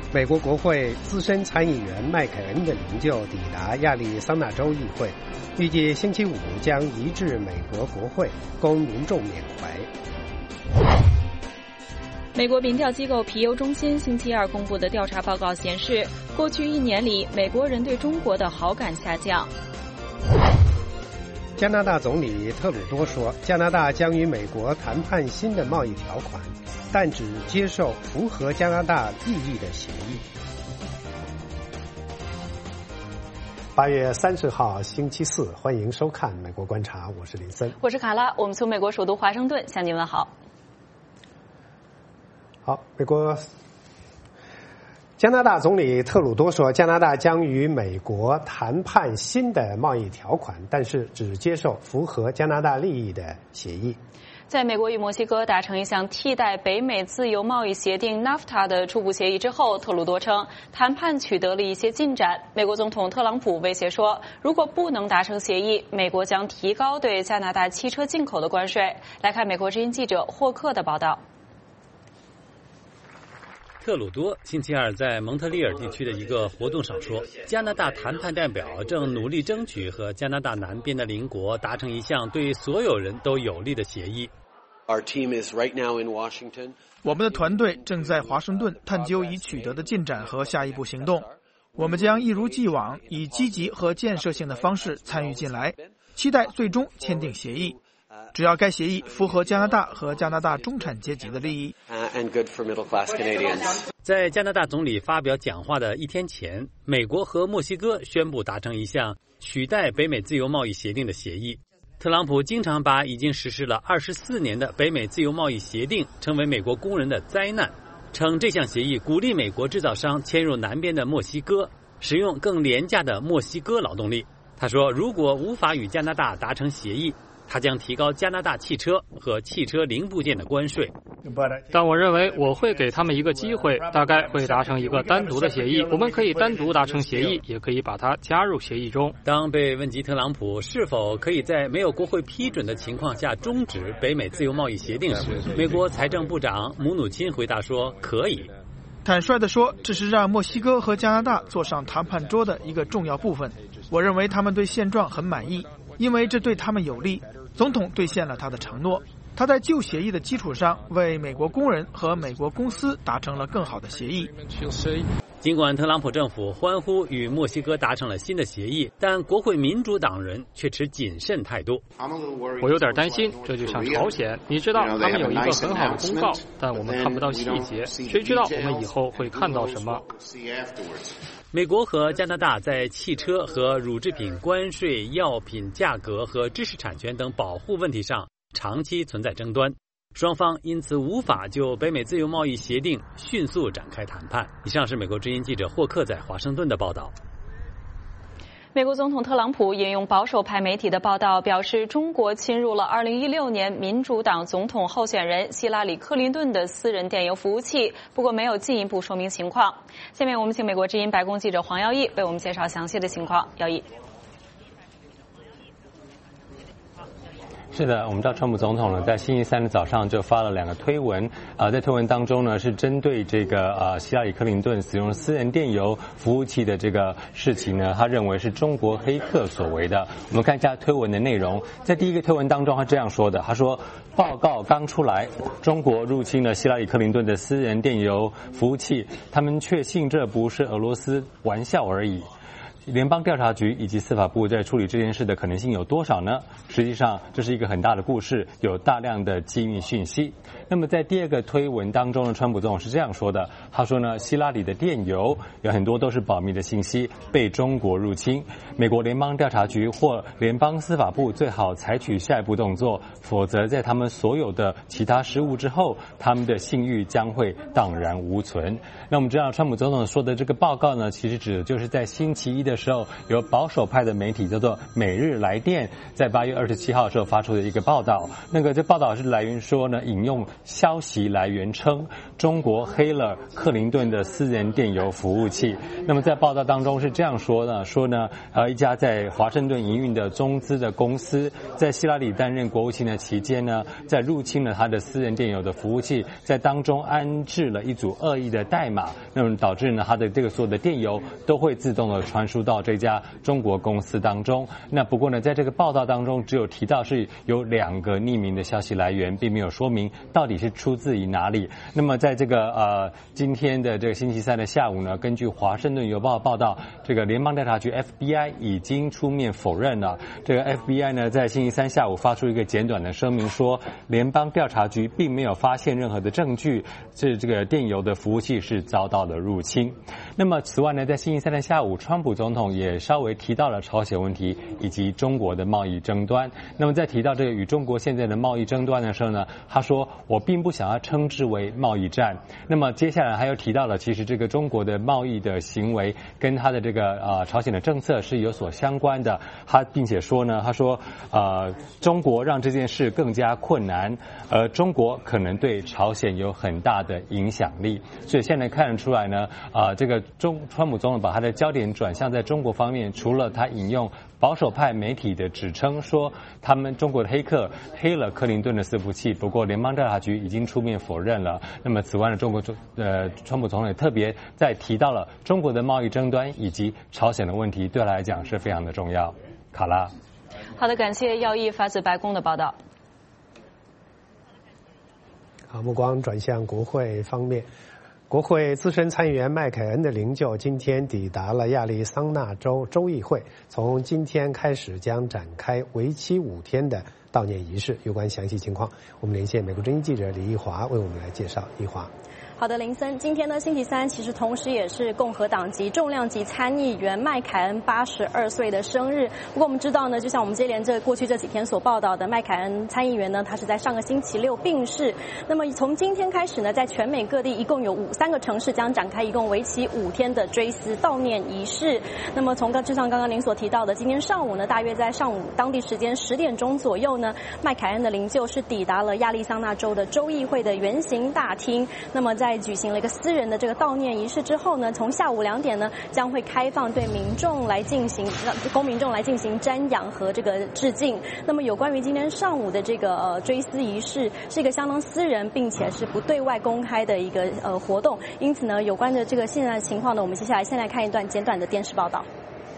美国国会资深参议员麦凯恩的灵柩抵达亚利桑那州议会，预计星期五将移至美国国会，供民众缅怀。 美国民调机构皮尤中心星期二公布的调查报告显示，过去1年里，美国人对中国的好感下降。 加拿大总理特鲁多说，加拿大将与美国谈判新的贸易条款，但只接受符合加拿大利益的协议。8月30号星期四，欢迎收看《美国观察》，我是林森， 我是卡拉，我们从美国首都华盛顿向您问好。 好，加拿大总理特鲁多说，加拿大将与美国谈判新的贸易条款，但是只接受符合加拿大利益的协议。 在美国与墨西哥达成一项替代北美自由贸易协定 NAFTA 的初步协议之后，特鲁多称谈判取得了一些进展。美国总统特朗普威胁说，如果不能达成协议，美国将提高对加拿大汽车进口的关税。来看美国之音记者霍克的报道。 特鲁多星期二在蒙特利尔地区的一个活动上说，加拿大谈判代表正努力争取和加拿大南边的邻国达成一项对所有人都有利的协议。 我们的团队正在华盛顿探究已取得的进展和下一步行动。我们将一如既往以积极和建设性的方式参与进来，期待最终签订协议。只要该协议符合加拿大和加拿大中产阶级的利益。 在加拿大总理发表讲话的1天前，美国和墨西哥宣布达成一项取代北美自由贸易协定的协议。特朗普经常把已经实施了24年的北美自由贸易协定称为美国工人的灾难，称这项协议鼓励美国制造商迁入南边的墨西哥，使用更廉价的墨西哥劳动力。他说，如果无法与加拿大达成协议，他将提高加拿大汽车和汽车零部件的关税。 但我认为我会给他们一个机会，大概会达成一个单独的协议。我们可以单独达成协议，也可以把它加入协议中。 当被问及特朗普是否可以在没有国会批准的情况下终止北美自由贸易协定时，美国财政部长姆努钦回答说可以。 坦率地说，这是让墨西哥和加拿大坐上谈判桌的一个重要部分。我认为他们对现状很满意，因为这对他们有利。总统兑现了他的承诺，他在旧协议的基础上为美国工人和美国公司达成了更好的协议。 尽管特朗普政府欢呼与墨西哥达成了新的协议，但国会民主党人却持谨慎态度。 我有点担心，这就像朝鲜，你知道他们有一个很好的公告，但我们看不到细节，谁知道我们以后会看到什么。 美国和加拿大在汽车和乳制品关税、药品价格和知识产权等保护问题上长期存在争端，双方因此无法就北美自由贸易协定迅速展开谈判。以上是美国之音记者霍克在华盛顿的报道。 美国总统特朗普引用保守派媒体的报道表示，中国侵入了2016年民主党总统候选人希拉里·克林顿的私人电邮服务器，不过没有进一步说明情况。下面我们请美国之音白宫记者黄耀义为我们介绍详细的情况。耀义。 是的，我们知道川普总统呢，在星期三的早上就发了2个推文，在推文当中呢，是针对这个希拉里·克林顿使用私人电邮服务器的这个事情呢，他认为是中国黑客所为的。我们看一下推文的内容，在第一个推文当中，他这样说的，他说：报告刚出来，中国入侵了希拉里·克林顿的私人电邮服务器，他们确信这不是俄罗斯玩笑而已。联邦调查局以及司法部在处理这件事的可能性有多少呢？实际上，这是一个很大的故事，有大量的机密讯息。那么在第二个推文当中呢，川普总统是这样说的，他说呢，希拉里的电邮有很多都是保密的信息，被中国入侵。美国联邦调查局或联邦司法部最好采取下一步动作，否则在他们所有的其他失误之后，他们的信誉将会荡然无存。那我们知道，川普总统说的这个报告呢，其实指的就是在星期一的时候，由保守派的媒体叫做《每日来电》在8月27号的时候发出的一个报道。这报道是来源说呢，引用消息来源称，中国黑了克林顿的私人电邮服务器。那么在报道当中是这样说呢，一家在华盛顿营运的中资的公司，在希拉里担任国务卿的期间呢，在入侵了他的私人电邮的服务器，在当中安置了一组恶意的代码，那么导致呢他的这个所有的电邮都会自动的传输到这家中国公司当中。那不过呢，在这个报道当中只有提到是有2个匿名的消息来源，并没有说明到底是出自于哪里。那么在这个今天的这个星期三的下午呢，根据华盛顿邮报的报道，这个联邦调查局 FBI 已经出面否认了。这个 FBI 呢在星期三下午发出一个简短的声明说，联邦调查局并没有发现任何的证据是这个电邮的服务器是遭到了入侵。那么此外呢，在星期三的下午，川普总统也稍微提到了朝鲜问题以及中国的贸易争端。那么在提到这个与中国现在的贸易争端的时候呢，他说我并不想要称之为贸易战。那么接下来还有提到了，其实这个中国的贸易的行为跟他的这个朝鲜的政策是有所相关的。他并且说呢，他说中国让这件事更加困难，而中国可能对朝鲜有很大的影响力。所以现在看得出来呢，这个川普总统把他的焦点转向在中国方面，除了他引用保守派媒体的指称说他们中国的黑客黑了克林顿的伺服器，不过联邦调查局已经出面否认了。那么此外呢，川普总统也特别在提到了中国的贸易争端以及朝鲜的问题，对他来讲是非常的重要。卡拉， 好的，感谢耀毅发自白宫的报道。 好，目光转向国会方面。国会资深参议员麦凯恩的灵柩今天抵达了亚利桑那州州议会，从今天开始将展开为期5天的悼念仪式。有关详细情况，我们连线美国之音记者李一华为我们来介绍。一华。 好的，林森，今天呢，星期三，其实同时也是共和党籍重量级参议员麦凯恩82岁的生日。不过我们知道呢，就像我们接连过去这几天所报道的，麦凯恩参议员呢，他是在上个星期六病逝。那么从今天开始呢，在全美各地一共有3个城市将展开一共为期5天的追思悼念仪式。那么就像刚刚您所提到的，今天上午呢，大约在上午当地时间10点钟左右呢，麦凯恩的灵柩是抵达了亚利桑那州的州议会的圆形大厅。那么在举行了一个私人的这个悼念仪式之后呢，从下午2点呢，将会开放对公民众来进行瞻仰和这个致敬。那么有关于今天上午的这个追思仪式，是一个相当私人并且是不对外公开的一个活动，因此呢，有关的这个现在的情况呢，我们接下来先来看一段简短的电视报道。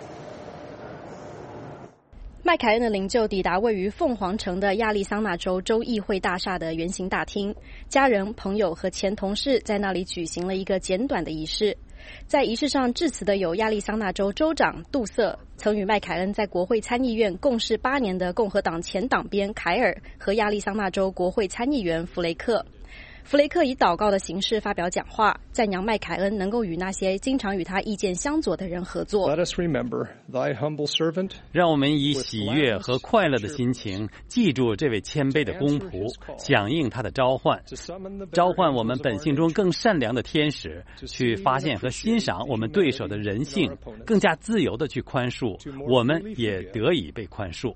麦凯恩的灵柩抵达位于凤凰城的亚利桑那州州议会大厦的圆形大厅，家人、朋友和前同事在那里举行了一个简短的仪式。在仪式上致辞的有亚利桑那州州长杜瑟，曾与麦凯恩在国会参议院共事8年的共和党前党鞭凯尔和亚利桑那州国会参议员弗雷克。弗雷克以祷告的形式发表讲话，赞扬麦凯恩能够与那些经常与他意见相左的人合作。 让我们以喜悦和快乐的心情记住这位谦卑的公仆，响应他的召唤我们本性中更善良的天使，去发现和欣赏我们对手的人性，更加自由地去宽恕，我们也得以被宽恕。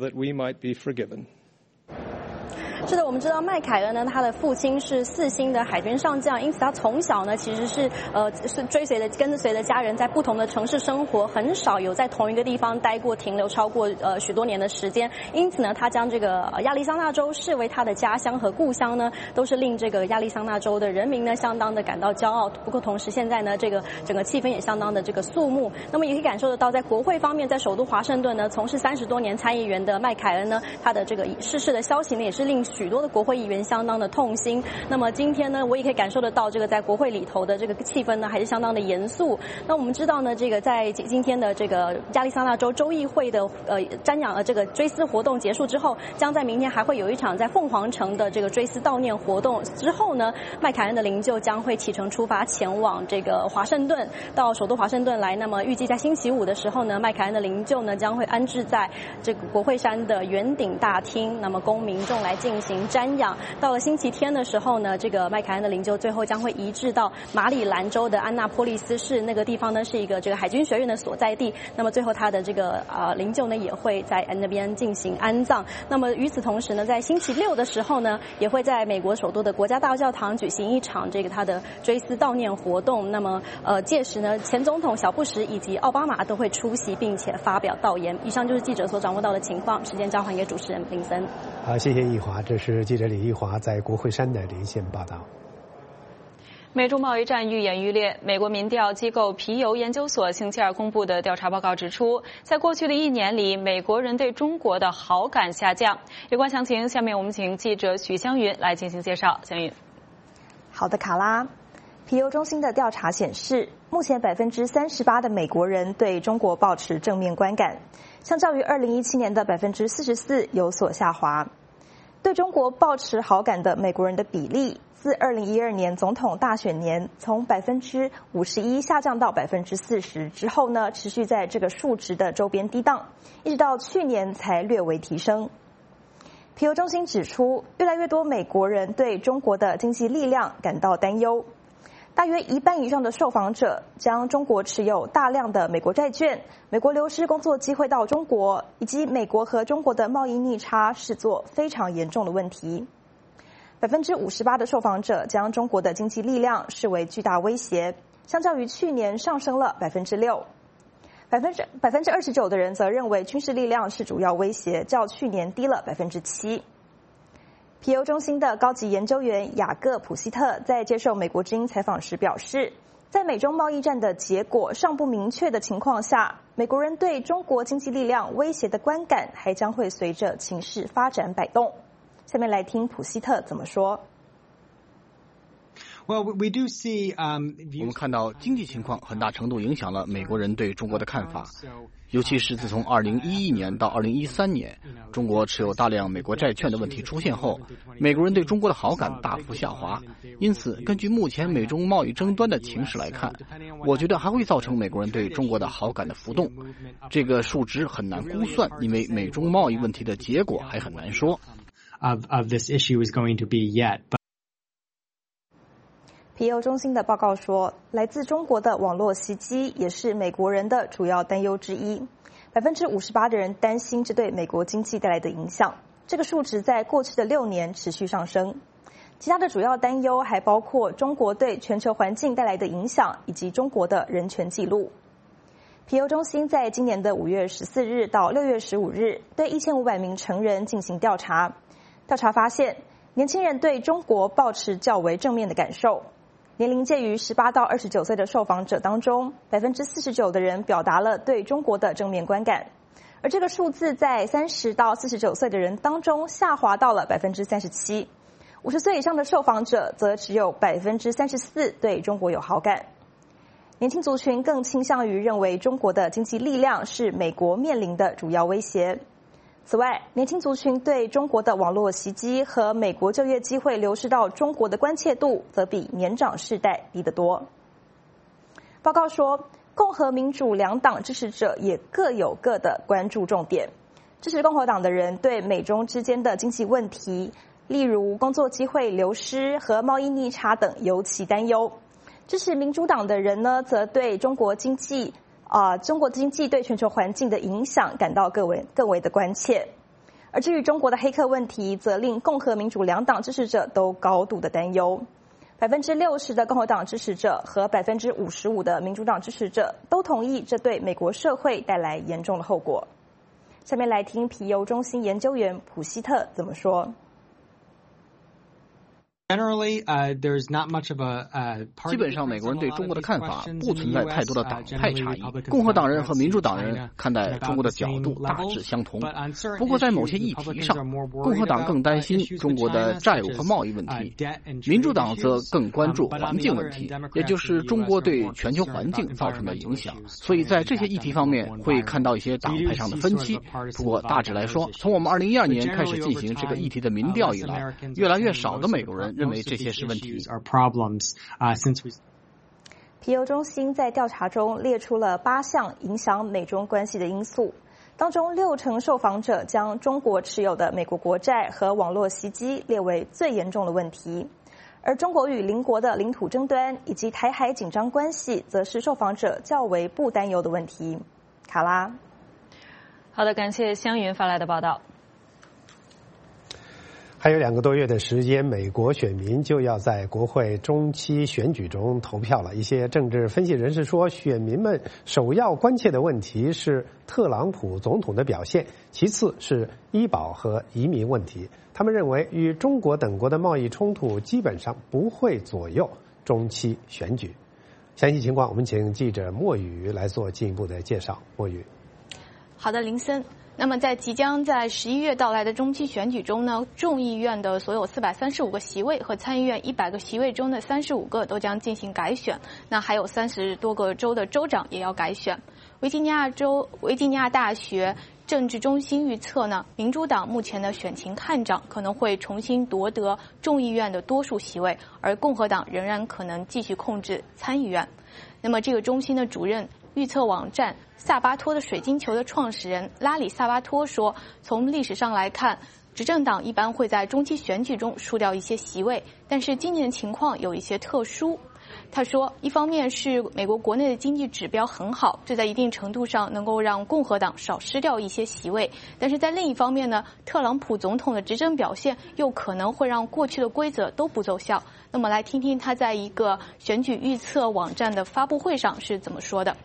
是的，我们知道麦凯恩呢，他的父亲是4星的海军上将，因此他从小呢其实是跟随着家人在不同的城市生活，很少有在同一个地方停留超过许多年的时间。因此呢，他将这个亚利桑那州视为他的家乡和故乡呢，都是令这个亚利桑那州的人民呢相当的感到骄傲。不过同时现在呢，这个整个气氛也相当的这个肃穆。那么也可以感受得到，在国会方面，在首都华盛顿呢，从事30多年参议员的麦凯恩呢，他的这个逝世的消息呢，也是令许多的国会议员相当的痛心。那么今天呢，我也可以感受得到，这个在国会里头的这个气氛呢，还是相当的严肃。那我们知道呢，这个在今天的这个亚利桑那州州议会的瞻仰这个追思活动结束之后，将在明天还会有一场在凤凰城的这个追思悼念活动。之后呢，麦凯恩的灵柩将会启程出发前往这个华盛顿，到首都华盛顿来。那么预计在星期5的时候呢，麦凯恩的灵柩呢将会安置在这个国会山的圆顶大厅，那么供民众来进行瞻仰。到了星期天的时候呢，这个麦凯恩的灵柩最后将会移至到马里兰州的安纳波利斯市，那个地方呢是一个这个海军学院的所在地。那么最后他的这个灵柩呢也会在那边进行安葬。那么与此同时呢，在星期六的时候呢，也会在美国首都的国家大教堂举行一场这个他的追思悼念活动。那么届时呢，前总统小布什以及奥巴马都会出席并且发表悼言。以上就是记者所掌握到的情况，时间交还给主持人林森。 好，谢谢易华，这是记者李易华在国会山的连线报道。 美中贸易战愈演愈烈。美国民调机构皮尤研究所星期二公布的调查报告指出，在过去的1年里，美国人对中国的好感下降。有关详情，下面我们请记者许湘云来进行介绍。湘云。 好的，卡拉。皮尤中心的调查显示，目前38%的美国人对中国抱持正面观感，相较于2017年的44%有所下滑。对中国抱持好感的美国人的比例，自2012年总统大选年从51%下降到40%之后呢，持续在这个数值的周边低档，一直到去年才略微提升。皮尤中心指出，越来越多美国人对中国的经济力量感到担忧。大约1半以上的受访者将中国持有大量的美国债券、美国流失工作机会到中国，以及美国和中国的贸易逆差视作非常严重的问题。58%的受访者将中国的经济力量视为巨大威胁，相较于去年上升了6%。29%的人则认为军事力量是主要威胁，较去年低了7%。皮尤中心的高级研究员雅各普希特在接受美国之音采访时表示，在美中贸易战的结果尚不明确的情况下，美国人对中国经济力量威胁的观感还将会随着情势发展摆动。下面来听普希特怎么说。 我们看到经济情况很大程度影响了美国人对中国的看法，尤其是自从2011年到2013年，中国持有大量美国债券的问题出现后，美国人对中国的好感大幅下滑。因此，根据目前美中贸易争端的情势来看，我觉得还会造成美国人对中国的好感的浮动。这个数值很难估算，因为美中贸易问题的结果还很难说。 皮尤中心的报告说，来自中国的网络袭击也是美国人的主要担忧之一。58%的人担心这对美国经济带来的影响，这个数值在过去的6年持续上升。其他的主要担忧还包括中国对全球环境带来的影响，以及中国的人权记录。皮尤中心在今年的5月14日到6月15日对1500名成人进行调查，调查发现，年轻人对中国抱持较为正面的感受。年龄介于18到29岁的受访者当中，49%的人表达了对中国的正面观感，而这个数字在30到49岁的人当中下滑到了37%。50岁以上的受访者则只有34%对中国有好感。年轻族群更倾向于认为中国的经济力量是美国面临的主要威胁。此外，年轻族群对中国的网络袭击和美国就业机会流失到中国的关切度，则比年长世代低得多。报告说，共和民主两党支持者也各有各的关注重点。支持共和党的人对美中之间的经济问题，例如工作机会流失和贸易逆差等尤其担忧。支持民主党的人呢，则对中国经济对全球环境的影响感到更为的关切。而至于中国的黑客问题，则令共和民主两党支持者都高度的担忧。60%的共和党支持者和55%的民主党支持者都同意这对美国社会带来严重的后果。下面来听皮尤中心研究员普希特怎么说。 基本上，美国人对中国的看法不存在太多的党派差异。共和党人和民主党人看待中国的角度大致相同。不过，在某些议题上，共和党更担心中国的债务和贸易问题，民主党则更关注环境问题，也就是中国对全球环境造成的影响。所以在这些议题方面会看到一些党派上的分歧。不过，大致来说，从我们2012年开始进行这个议题的民调以来，越来越少的美国人认为这些是问题。 皮尤中心在调查中列出了8项影响美中关系的因素， 当中60%受访者将中国持有的美国国债和网络袭击列为最严重的问题，而中国与邻国的领土争端以及台海紧张关系，则是受访者较为不担忧的问题。卡拉， 好的，感谢湘云发来的报道。 还有2个多月的时间，美国选民就要在国会中期选举中投票了。一些政治分析人士说，选民们首要关切的问题是特朗普总统的表现，其次是医保和移民问题。他们认为，与中国等国的贸易冲突基本上不会左右中期选举。详细情况，我们请记者莫宇来做进一步的介绍。莫宇， 好的，林森。那么在即将在11月到来的中期选举中呢，众议院的所有435个席位和参议院100个席位中的35个都将进行改选，那还有30多个州的州长也要改选。维吉尼亚大学政治中心预测呢，民主党目前的选情看涨，可能会重新夺得众议院的多数席位，而共和党仍然可能继续控制参议院。那么这个中心的主任预测网站萨巴托的水晶球的创始人拉里·萨巴托说，从历史上来看，执政党一般会在中期选举中输掉一些席位，但是今年的情况有一些特殊。他说，一方面是美国国内的经济指标很好，这在一定程度上能够让共和党少失掉一些席位，但是在另一方面呢，特朗普总统的执政表现又可能会让过去的规则都不奏效。那么来听听他在一个选举预测网站的发布会上是怎么说的。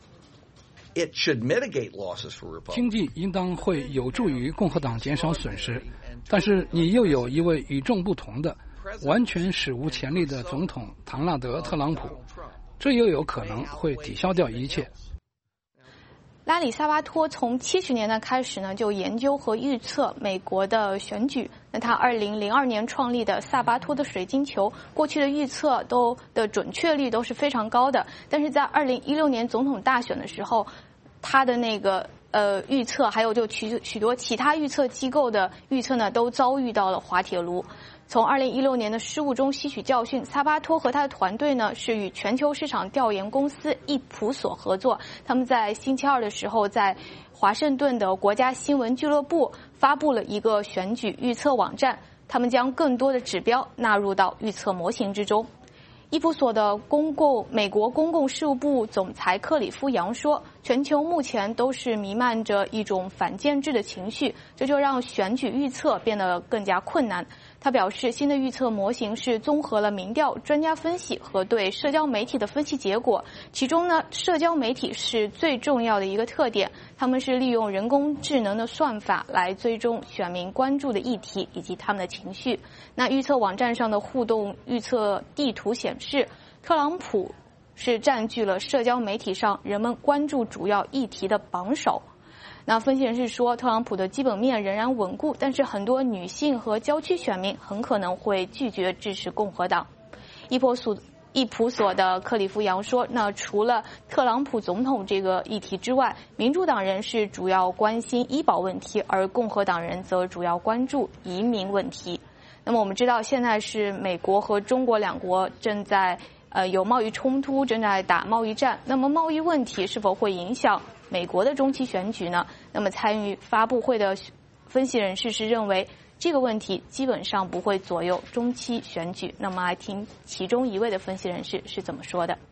经济应当会有助于共和党减少损失，但是你又有一位与众不同的、完全史无前例的总统唐纳德·特朗普，这又有可能会抵消掉一切。 拉里·萨巴托从70年代开始呢，就研究和预测美国的选举。那他2002年创立的萨巴托的水晶球，过去的预测的准确率都是非常高的，但是在2016年总统大选的时候，他的那个预测，还有就许多其他预测机构的预测呢，都遭遇到了滑铁卢。从2016年的失误中吸取教训，萨巴托和他的团队呢是与全球市场调研公司易普所合作。他们在星期二的时候，在华盛顿的国家新闻俱乐部发布了一个选举预测网站，他们将更多的指标纳入到预测模型之中。易普所的美国公共事务部总裁克里夫·杨说，全球目前都是弥漫着一种反建制的情绪，这就让选举预测变得更加困难。他表示，新的预测模型是综合了民调、专家分析和对社交媒体的分析结果，其中呢，社交媒体是最重要的一个特点，他们是利用人工智能的算法来追踪选民关注的议题以及他们的情绪。那预测网站上的互动预测地图显示，特朗普是占据了社交媒体上人们关注主要议题的榜首。那分析人士说，特朗普的基本面仍然稳固，但是很多女性和郊区选民很可能会拒绝支持共和党。易普所的克里夫·杨说，那除了特朗普总统这个议题之外，民主党人是主要关心医保问题，而共和党人则主要关注移民问题。那么我们知道，现在是美国和中国两国正在有贸易冲突，正在打贸易战。那么贸易问题是否会影响美国的中期选举呢？那么参与发布会的分析人士是认为，这个问题基本上不会左右中期选举。那么来听其中一位的分析人士是怎么说的。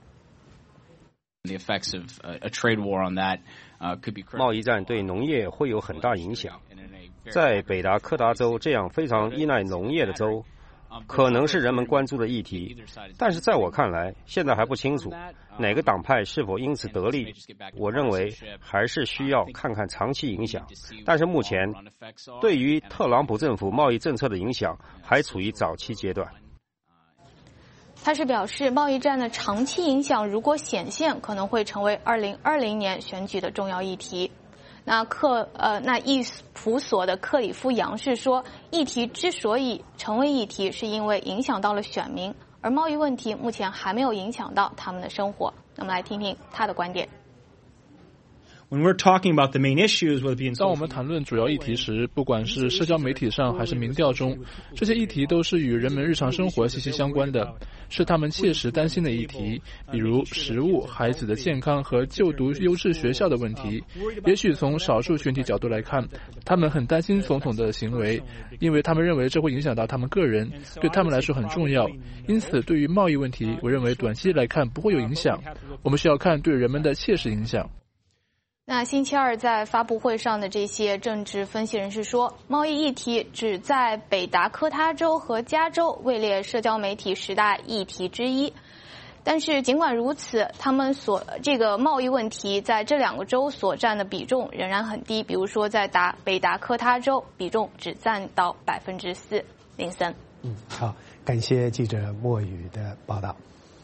贸易战对农业会有很大影响。在北达科达州这样非常依赖农业的州，可能是人们关注的议题，但是在我看来，现在还不清楚哪个党派是否因此得利。我认为还是需要看看长期影响，但是目前对于特朗普政府贸易政策的影响还处于早期阶段。 他是表示，贸易战的长期影响如果显现，可能会成为2020年选举的重要议题。那易普所的克里夫·杨是说，议题之所以成为议题，是因为影响到了选民，而贸易问题目前还没有影响到他们的生活。那么来听听他的观点。 当我们谈论主要议题时，不管是社交媒体上还是民调中，这些议题都是与人们日常生活息息相关的，是他们切实担心的议题，比如食物、孩子的健康和就读优质学校的问题。也许从少数群体角度来看，他们很担心总统的行为，因为他们认为这会影响到他们个人，对他们来说很重要。因此，对于贸易问题，我认为短期来看不会有影响。我们需要看对人们的切实影响。 那星期二在发布会上的这些政治分析人士说，贸易议题只在北达科他州和加州位列社交媒体10大议题之一。但是尽管如此，他们这个贸易问题在这2个州所占的比重仍然很低，比如说在北达科他州比重只占到4%。林森， 好，感谢记者莫宇的报道。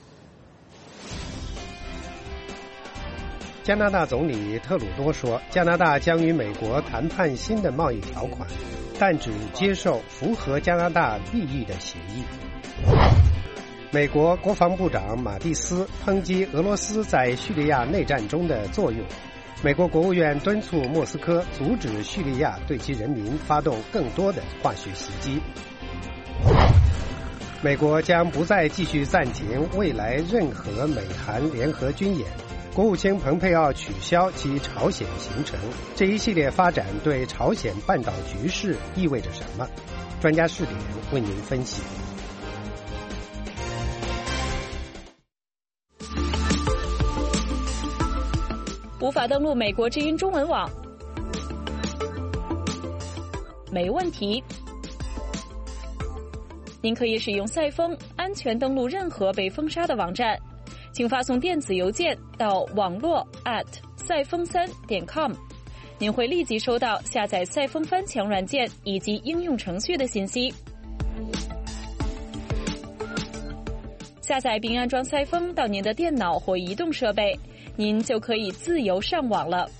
加拿大总理特鲁多说，加拿大将与美国谈判新的贸易条款，但只接受符合加拿大利益的协议。美国国防部长马蒂斯抨击俄罗斯在叙利亚内战中的作用。美国国务院敦促莫斯科阻止叙利亚对其人民发动更多的化学袭击。美国将不再继续暂停未来任何美韩联合军演。国务卿蓬佩奥取消其朝鲜行程，这一系列发展对朝鲜半岛局势意味着什么？专家视点为您分析。 无法登录美国之音中文网？没问题。您可以使用赛风安全登录任何被封杀的网站。请发送电子邮件到网络赛风3.com， 您会立即收到下载赛风翻墙软件以及应用程序的信息。下载并安装赛风到您的电脑或移动设备，您就可以自由上网了。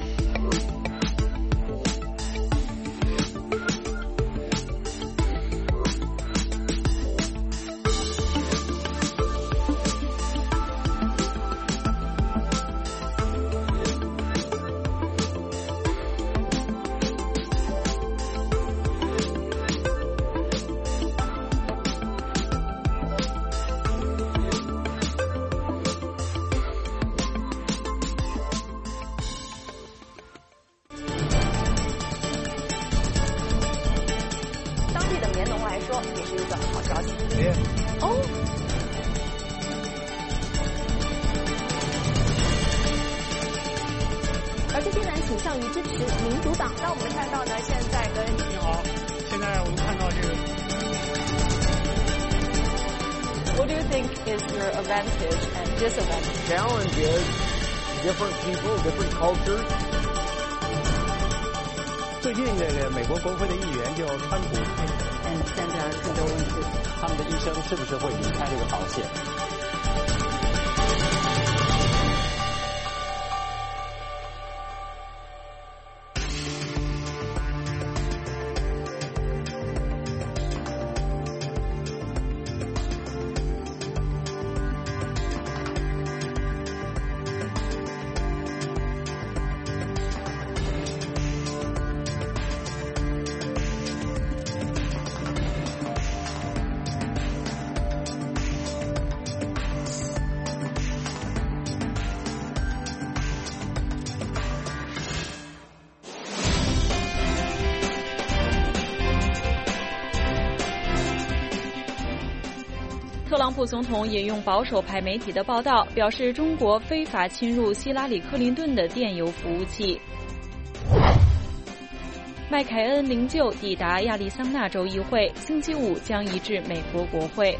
What do you think is your advantage and disadvantage? Challenge is different people, different cultures. 最近这个美国国会的议员就川普， 现在更多问题，他们的一生是不是会离开这个保险？ 特朗普总统引用保守派媒体的报道，表示中国非法侵入希拉里·克林顿的电邮服务器。麦凯恩灵柩抵达亚利桑那州议会，星期五将移至美国国会。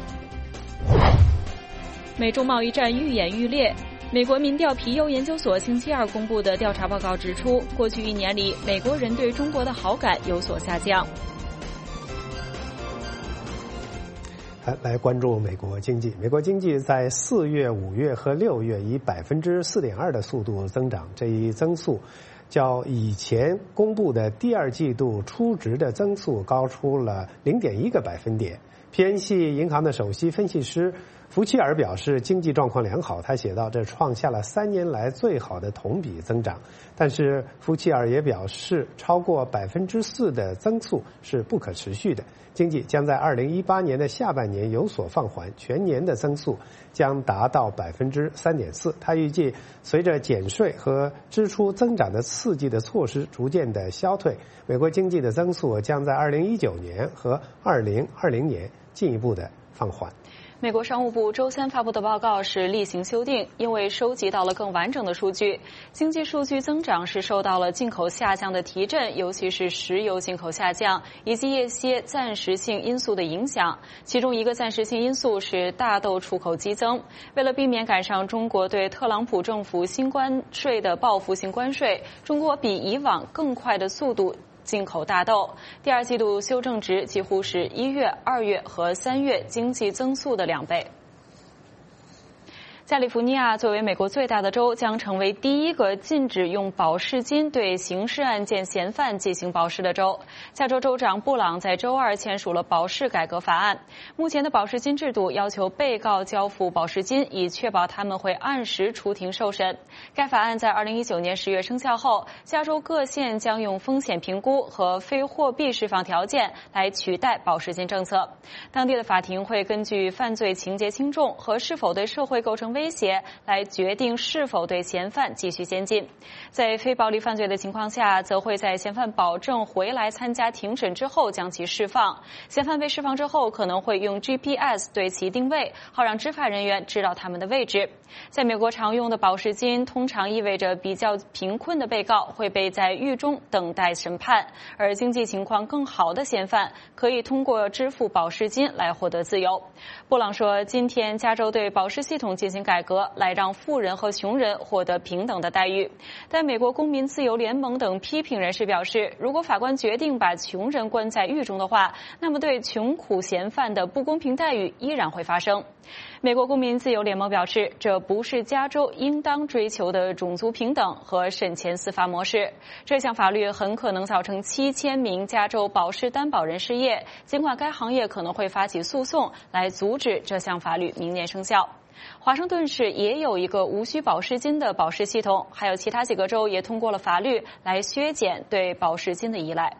美中贸易战愈演愈烈。美国民调皮尤研究所星期二公布的调查报告指出，过去1年里，美国人对中国的好感有所下降。 来关注美国经济。美国经济在4月、5月和6月以4.2%的速度增长，这一增速较以前公布的第2季度初值的增速高出了0.1个百分点。PNC 银行的首席分析师福奇尔表示经济状况良好，他写道，这创下了3年来最好的同比增长。但是福奇尔也表示，超过4%的增速是不可持续的，经济将在2018年的下半年有所放缓，全年的增速将达到3.4%。他预计随着减税和支出增长的刺激的措施逐渐的消退，美国经济的增速将在2019年和2020年进一步的放缓。 美国商务部周三发布的报告是例行修订，因为收集到了更完整的数据。经济数据增长是受到了进口下降的提振，尤其是石油进口下降以及一些暂时性因素的影响。其中一个暂时性因素是大豆出口激增。为了避免赶上中国对特朗普政府新关税的报复性关税，中国比以往更快的速度进口大豆，第2季度修正值几乎是1月、2月和3月经济增速的2倍。加利福尼亚作为美国最大的州，将成为第一个禁止用保释金对刑事案件嫌犯进行保释的州。加州州长布朗在周2签署了保释改革法案。目前的保释金制度要求被告交付保释金，以确保他们会按时出庭受审。该法案在2019年10月生效后，加州各县将用风险评估和非货币释放条件来取代保释金政策。当地的法庭会根据犯罪情节轻重和是否对社会构成威胁来决定是否对嫌犯继续监禁。在非暴力犯罪的情况下，则会在嫌犯保证回来参加庭审之后将其释放。嫌犯被释放之后，可能会用 GPS 对其定位，好让执法人员知道他们的位置。在美国常用的保释金通常意味着比较贫困的被告会被在狱中等待审判，而经济情况更好的嫌犯可以通过支付保释金来获得自由。布朗说，今天加州对保释系统进行改革，来让富人和穷人获得平等的待遇。但美国公民自由联盟等批评人士表示，如果法官决定把穷人关在狱中的话，那么对穷苦嫌犯的不公平待遇依然会发生。美国公民自由联盟表示，这不是加州应当追求的种族平等和审前司法模式。这项法律很可能造成7000名加州保释担保人失业，尽管该行业可能会发起诉讼来阻止这项法律明年生效。华盛顿市也有一个无需保释金的保释系统，还有其他几个州也通过了法律来削减对保释金的依赖。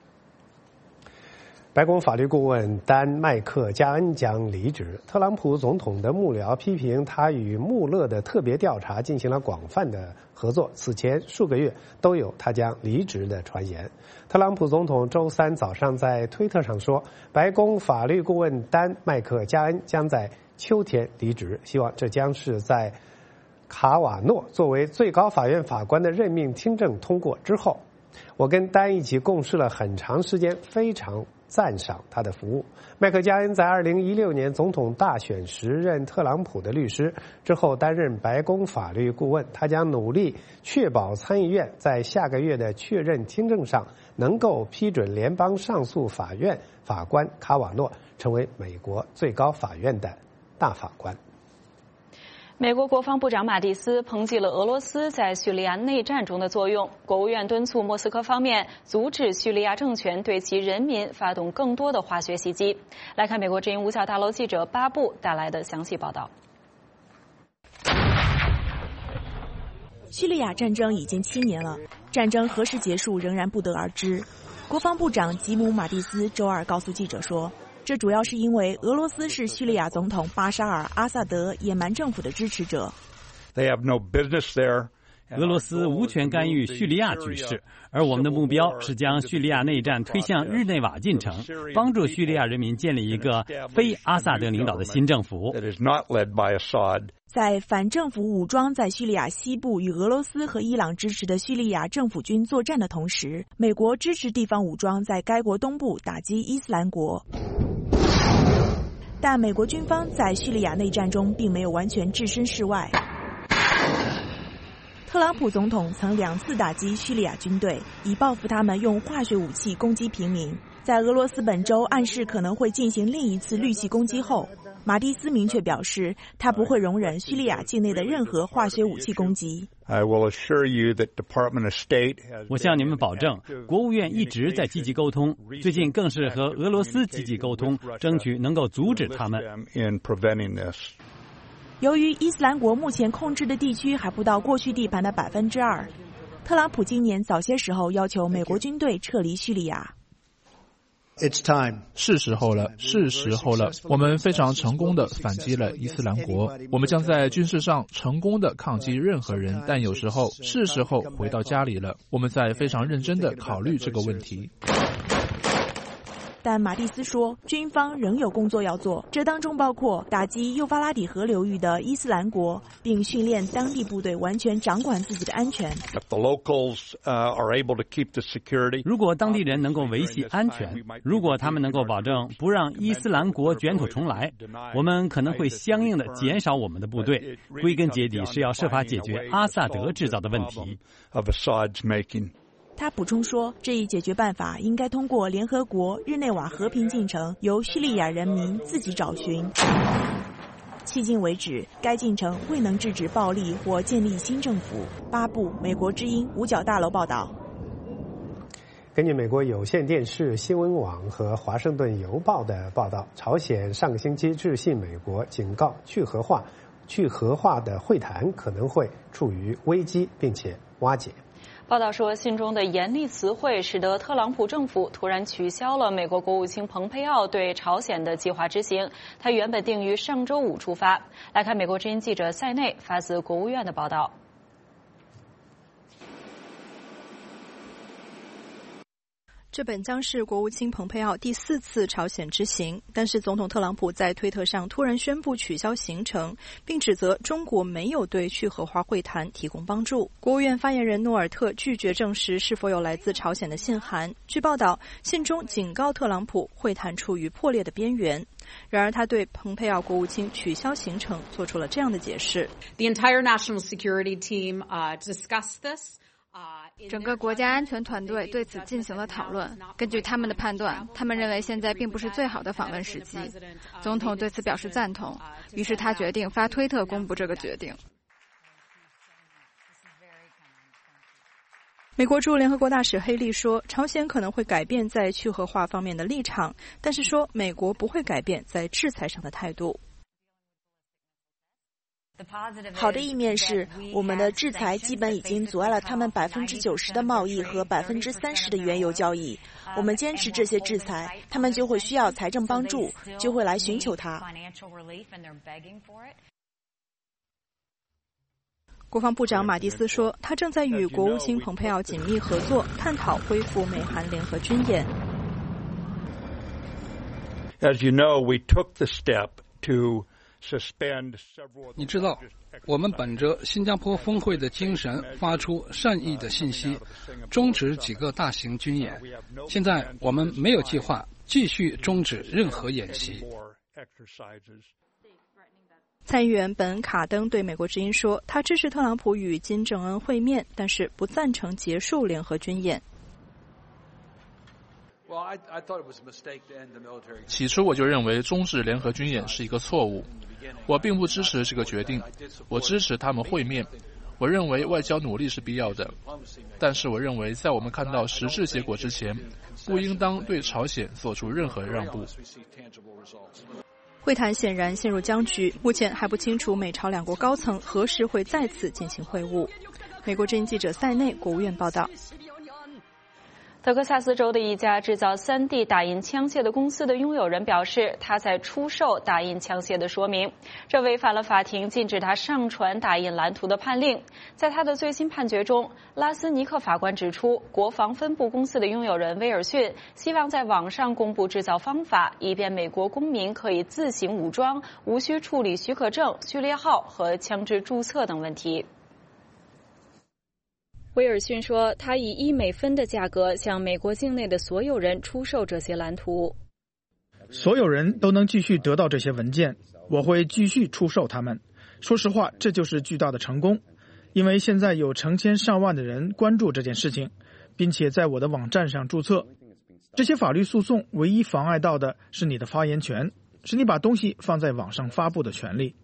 白宫法律顾问丹·麦克加恩将离职。特朗普总统的幕僚批评他与穆勒的特别调查进行了广泛的合作，此前数个月都有他将离职的传言。特朗普总统周3早上在推特上说，白宫法律顾问丹·麦克加恩将在秋天离职，希望这将是在卡瓦诺作为最高法院法官的任命听证通过之后。我跟丹一起共事了很长时间，非常赞赏他的服务。麦克加恩在2016年总统大选时任特朗普的律师，之后担任白宫法律顾问。他将努力确保参议院在下个月的确认听证上能够批准联邦上诉法院法官卡瓦诺成为美国最高法院的大法官。 美国国防部长马蒂斯抨击了俄罗斯在叙利亚内战中的作用。国务院敦促莫斯科方面阻止叙利亚政权对其人民发动更多的化学袭击。来看美国之音五角大楼记者巴布带来的详细报道。 叙利亚战争已经7年了，战争何时结束仍然不得而知。国防部长吉姆·马蒂斯周2告诉记者说，这主要是因为俄罗斯是叙利亚总统巴沙尔·阿萨德野蛮政府的支持者。 俄罗斯无权干预叙利亚局势，而我们的目标是将叙利亚内战推向日内瓦进程，帮助叙利亚人民建立一个非阿萨德领导的新政府。 在反政府武装在叙利亚西部与俄罗斯和伊朗支持的叙利亚政府军作战的同时，美国支持地方武装在该国东部打击伊斯兰国。但美国军方在叙利亚内战中并没有完全置身事外。特朗普总统曾2次打击叙利亚军队，以报复他们用化学武器攻击平民。在俄罗斯本周暗示可能会进行另一次绿旗攻击后， 马蒂斯明确表示，他不会容忍叙利亚境内的任何化学武器攻击。 我向你们保证，国务院一直在积极沟通，最近更是和俄罗斯积极沟通，争取能够阻止他们。 由于伊斯兰国目前控制的地区还不到过去地盘的2%，特朗普今年早些时候要求美国军队撤离叙利亚。 是时候了，是时候了！我们非常成功地反击了伊斯兰国，我们将在军事上成功地抗击任何人。但有时候，是时候回到家里了，我们在非常认真地考虑这个问题。 但马蒂斯说，军方仍有工作要做，这当中包括打击幼发拉底河流域的伊斯兰国，并训练当地部队完全掌管自己的安全。 如果当地人能够维系安全，如果他们能够保证不让伊斯兰国卷土重来，我们可能会相应的减少我们的部队。归根结底是要设法解决阿萨德制造的问题。 他补充说，这一解决办法应该通过联合国日内瓦和平进程，由叙利亚人民自己找寻。迄今为止，该进程未能制止暴力或建立新政府。巴布，美国之音五角大楼报道。 根据美国有线电视新闻网和华盛顿邮报的报道，朝鲜上个星期致信美国，警告去核化的会谈可能会处于危机，并且瓦解。 报道说，信中的严厉词汇使得特朗普政府突然取消了美国国务卿蓬佩奥对朝鲜的计划执行。他原本定于上周五出发。来看美国之音记者塞内发自国务院的报道。 这本将是国务卿蓬佩奥第4次朝鲜之行，但是总统特朗普在推特上突然宣布取消行程，并指责中国没有对去核化会谈提供帮助。国务院发言人诺尔特拒绝证实是否有来自朝鲜的信函。据报道，信中警告特朗普会谈处于破裂的边缘。然而，他对蓬佩奥国务卿取消行程做出了这样的解释 ：“The entire national security team discussed this.” 整个国家安全团队对此进行了讨论。根据他们的判断，他们认为现在并不是最好的访问时机。总统对此表示赞同，于是他决定发推特公布这个决定。 美国驻联合国大使黑利说，朝鲜可能会改变在去核化方面的立场，但是说美国不会改变在制裁上的态度。 好的一面是，我们的制裁基本已经阻碍了他们90%的贸易和30%的原油交易。我们坚持这些制裁，他们就会需要财政帮助，就会来寻求它。 国防部长马蒂斯说，他正在与国务卿蓬佩奥紧密合作，探讨恢复美韩联合军演。 As you know, we took the step to 你知道，我们本着新加坡峰会的精神，发出善意的信息，终止几个大型军演。现在我们没有计划继续终止任何演习。 参议员本·卡登对美国之音说，他支持特朗普与金正恩会面，但是不赞成结束联合军演。 起初我就认为终止联合军演是一个错误，我并不支持这个决定，我支持他们会面，我认为外交努力是必要的，但是我认为在我们看到实质结果之前，不应当对朝鲜做出任何让步。 会谈显然陷入僵局，目前还不清楚美朝两国高层何时会再次进行会晤。美国之音记者塞内国务院报道。 德克萨斯州的一家制造3D 打印枪械的公司的拥有人表示，他在出售打印枪械的说明，这违反了法庭禁止他上传打印蓝图的判令。在他的最新判决中，拉斯尼克法官指出，国防分部公司的拥有人威尔逊希望在网上公布制造方法，以便美国公民可以自行武装，无需处理许可证、序列号和枪支注册等问题。威尔逊说，他以$1的价格向美国境内的所有人出售这些蓝图。 所有人都能继续得到这些文件，我会继续出售它们。说实话，这就是巨大的成功，因为现在有成千上万的人关注这件事情，并且在我的网站上注册。这些法律诉讼唯一妨碍到的是你的发言权。 是你把东西放在网上发布的权利。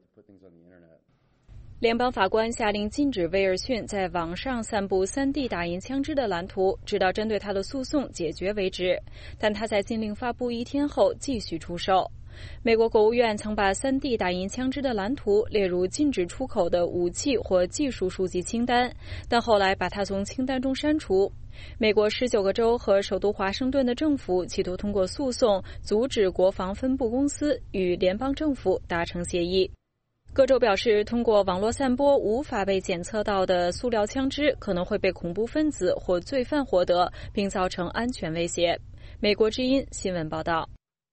联邦法官下令禁止威尔逊在网上散布 3D 打印枪支的蓝图，直到针对他的诉讼解决为止。但他在禁令发布1天后继续出售。美国国务院曾把 3D 打印枪支的蓝图列入禁止出口的武器或技术书籍清单，但后来把它从清单中删除。美国19个州和首都华盛顿的政府企图通过诉讼阻止国防分部公司与联邦政府达成协议。各州表示，通过网络散播无法被检测到的塑料枪支可能会被恐怖分子或罪犯获得，并造成安全威胁。美国之音新闻报道。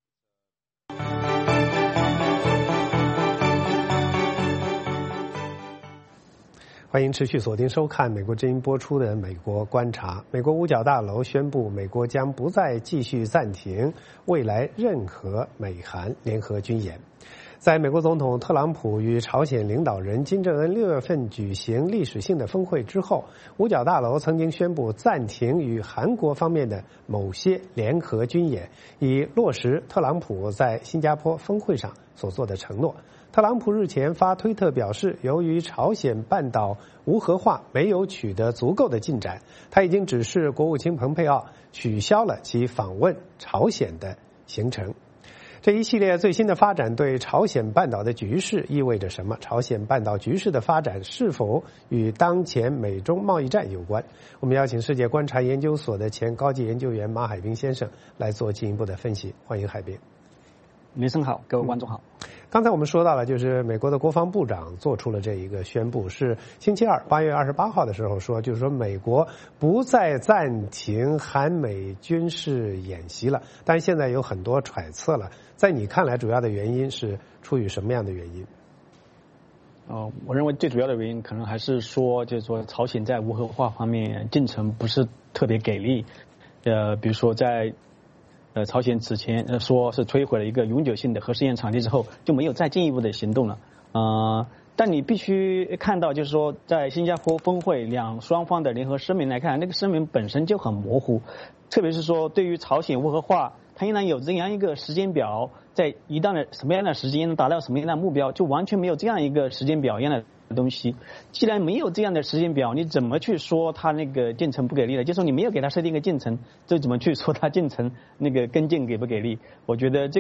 欢迎持续锁定收看美国之音播出的《美国观察》。美国五角大楼宣布，美国将不再继续暂停未来任何美韩联合军演。在美国总统特朗普与朝鲜领导人金正恩6月份举行历史性的峰会之后，五角大楼曾经宣布暂停与韩国方面的某些联合军演，以落实特朗普在新加坡峰会上所做的承诺。特朗普日前发推特表示，由于朝鲜半岛无核化没有取得足够的进展，他已经指示国务卿蓬佩奥取消了其访问朝鲜的行程。这一系列最新的发展对朝鲜半岛的局势意味着什么？朝鲜半岛局势的发展是否与当前美中贸易战有关？我们邀请世界观察研究所的前高级研究员马海兵先生来做进一步的分析。欢迎海兵。 雷声好，各位观众好。 刚才我们说到了，就是美国的国防部长做出了这一个宣布，是星期二8月28号的时候说，就是说美国不再暂停韩美军事演习了。但是现在有很多揣测了，在你看来，主要的原因是出于什么样的原因？ 我认为最主要的原因可能还是说，就是说朝鲜在无核化方面进程不是特别给力。比如说在朝鲜此前说是摧毁了一个永久性的核试验场地之后，就没有再进一步的行动了。但你必须看到，就是说在新加坡峰会双方的联合声明来看，那个声明本身就很模糊，特别是说对于朝鲜无核化，它应当有这样一个时间表，在一旦的什么样的时间达到什么样的目标，就完全没有这样一个时间表一样的东西。既然没有这样的时间表，你怎么去说他那个进程不给力了？就是说你没有给他设定一个进程，就怎么去说他进程那个跟进给不给力？我觉得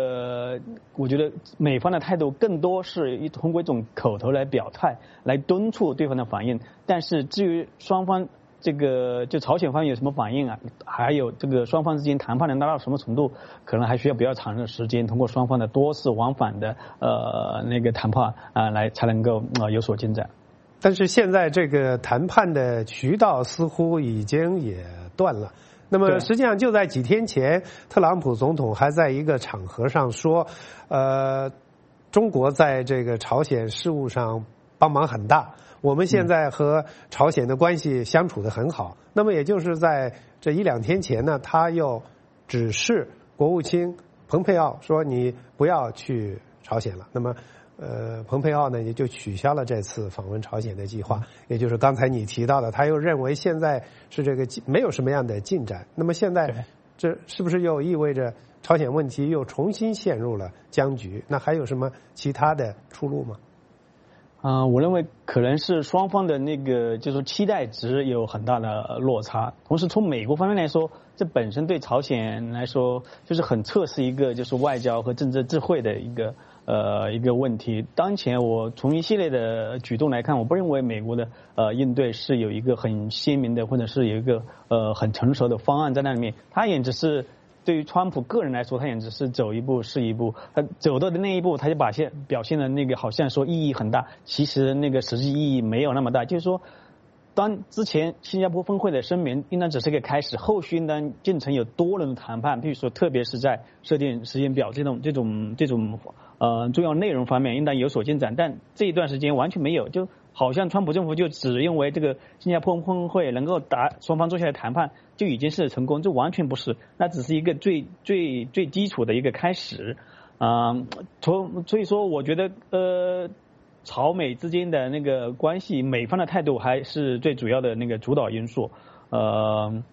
美方的态度更多是通过一种口头来表态，来敦促对方的反应。但是至于双方就朝鲜方有什么反应啊？还有这个双方之间谈判能达到什么程度，可能还需要比较长的时间，通过双方的多次往返的那个谈判来才能够有所进展。 但是现在这个谈判的渠道似乎已经也断了。那么实际上就在几天前，特朗普总统还在一个场合上说，中国在这个朝鲜事务上帮忙很大。我们现在和朝鲜的关系相处得很好。那么也就是在这1-2天前呢，他又指示国务卿蓬佩奥说你不要去朝鲜了。那么蓬佩奥呢也就取消了这次访问朝鲜的计划。也就是刚才你提到的，他又认为现在是这个没有什么样的进展。那么现在这是不是又意味着朝鲜问题又重新陷入了僵局？那还有什么其他的出路吗？ 我认为可能是双方的那个就是期待值有很大的落差。同时从美国方面来说，这本身对朝鲜来说就是很测试一个就是外交和政治智慧的一个问题。当前我从一系列的举动来看，我不认为美国的应对是有一个很鲜明的，或者是有一个很成熟的方案在那里面。他也只是对于川普个人来说，他也只是走一步是一步，他走到的那一步，他就表现的那个好像说意义很大，其实那个实际意义没有那么大。就是说，当之前新加坡峰会的声明应当只是个开始，后续应当进程有多轮的谈判，比如说特别是在设定时间表这种重要内容方面应当有所进展，但这一段时间完全没有，就好像川普政府就只认为这个新加坡峰会能够双方坐下来谈判就已经是成功，这完全不是，那只是一个最基础的一个开始。所以说我觉得朝美之间的那个关系，美方的态度还是最主要的那个主导因素。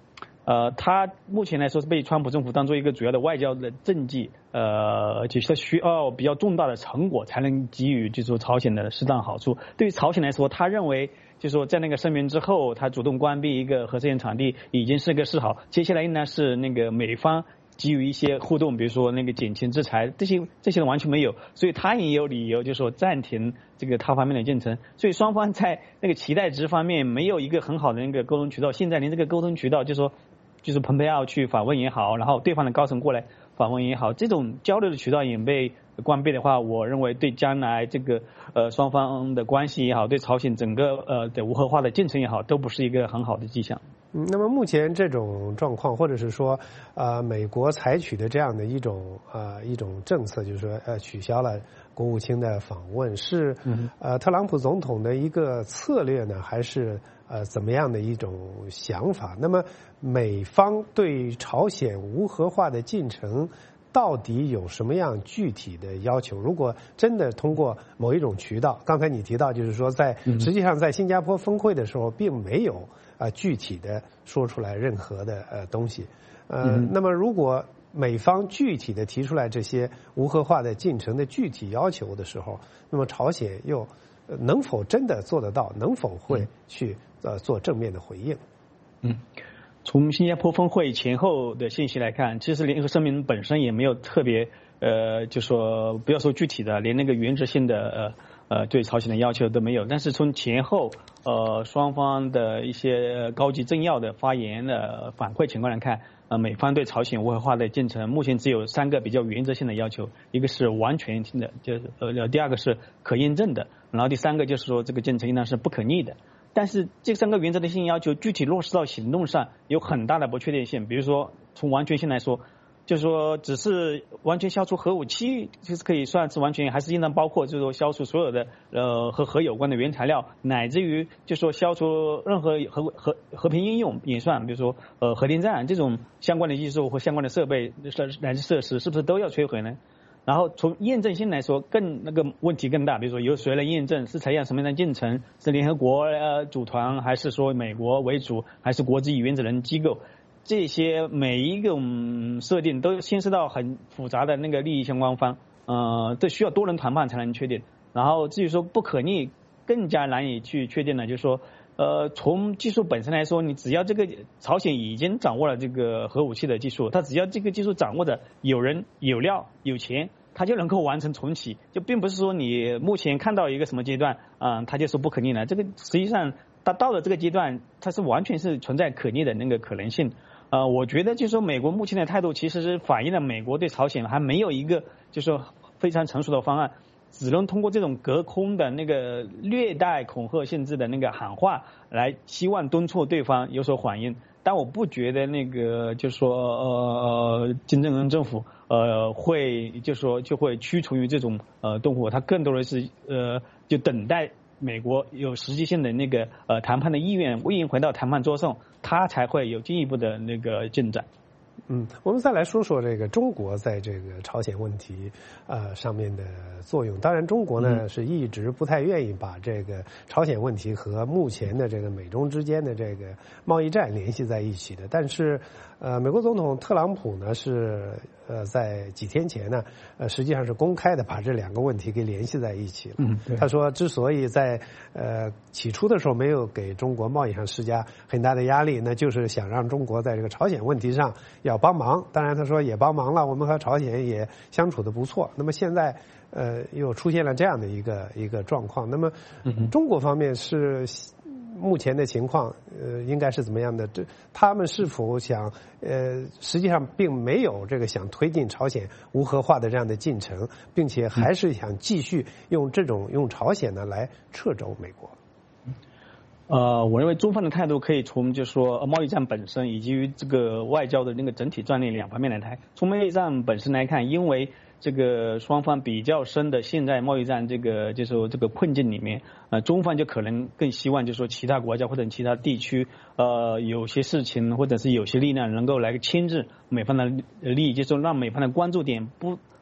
他目前来说是被川普政府当做一个主要的外交的政绩，就是需要比较重大的成果才能给予就是说朝鲜的适当好处。对于朝鲜来说，他认为就是说在那个声明之后，他主动关闭一个核试验场地已经是个示好，接下来呢是那个美方给予一些互动，比如说那个减轻制裁，这些完全没有，所以他也有理由就是说暂停这个他方面的进程。所以双方在那个期待值方面没有一个很好的那个沟通渠道，现在连这个沟通渠道就是蓬佩奥去访问也好，然后对方的高层过来访问也好，这种交流的渠道也被关闭的话，我认为对将来这个双方的关系也好，对朝鲜整个的无核化的进程也好，都不是一个很好的迹象。 那么目前这种状况，或者是说美国采取的这样的一种政策，就是说取消了国务卿的访问，是特朗普总统的一个策略呢，还是怎么样的一种想法？那么美方对朝鲜无核化的进程到底有什么样具体的要求？如果真的通过某一种渠道，刚才你提到就是说实际上在新加坡峰会的时候并没有具体的说出来任何的东西。那么如果美方具体的提出来这些无核化的进程的具体要求的时候，那么朝鲜又能否真的做得到？能否会去做正面的回应？ 从新加坡峰会前后的信息来看，其实联合声明本身也没有特别就说不要说具体的，连那个原则性的对朝鲜的要求都没有。但是从前后双方的一些高级政要的发言的反馈情况来看，美方对朝鲜无核化的进程目前只有3个比较原则性的要求，一个是完全性的，就是第二个是可验证的，然后第3个就是说这个进程应当是不可逆的。但是这3个原则的性要求具体落实到行动上有很大的不确定性。比如说从完全性来说，就是说只是完全消除核武器就是可以算是完全，还是应当包括就是说消除所有的和核有关的原材料，乃至于就是说消除任何和平应用也算，比如说核电站这种相关的技术或相关的设备乃至设施是不是都要摧毁呢？然后从验证性来说，那个问题更大，比如说由谁来验证，是采样什么样的进程，是联合国组团，还是说美国为主，还是国际原子能机构，这些每一种设定都牵涉到很复杂的那个利益相关方，这需要多人谈判才能确定。然后至于说不可逆，更加难以去确定了，就是说从技术本身来说，你只要这个朝鲜已经掌握了这个核武器的技术，他只要这个技术掌握的有人有料有钱，他就能够完成重启，就并不是说你目前看到一个什么阶段他就说不可逆了，这个实际上他到了这个阶段，它是完全是存在可逆的那个可能性。我觉得就是说美国目前的态度其实是反映了美国对朝鲜还没有一个就是说非常成熟的方案，只能通过这种隔空的那个略带恐吓性质的那个喊话来希望敦促对方有所反应。但我不觉得那个就是说金正恩政府会就会屈从于这种动作，他更多的是就等待美国有实际性的那个谈判的意愿回到谈判桌上，他才会有进一步的那个进展。 我们再来说说这个中国在这个朝鲜问题上面的作用。当然中国呢是一直不太愿意把这个朝鲜问题和目前的这个美中之间的这个贸易战联系在一起的。但是美国总统特朗普呢是在几天前呢实际上是公开的把这2个问题给联系在一起了。他说之所以在起初的时候没有给中国贸易上施加很大的压力，那就是想让中国在这个朝鲜问题上要帮忙。当然他说也帮忙了，我们和朝鲜也相处的不错。那么现在又出现了这样的一个状况。那么中国方面是目前的情况应该是怎么样的？他们是否想实际上并没有这个想推进朝鲜无核化的这样的进程，并且还是想继续用朝鲜呢来掣肘美国？ 我认为中方的态度可以从就是说贸易战本身以及这个外交的那个整体战略2方面来谈。从贸易战本身来看，因为这个双方比较深的现在贸易战这个就是说这个困境里面，中方就可能更希望就是说其他国家或者其他地区有些事情或者是有些力量能够来牵制美方的利益，就是说让美方的关注点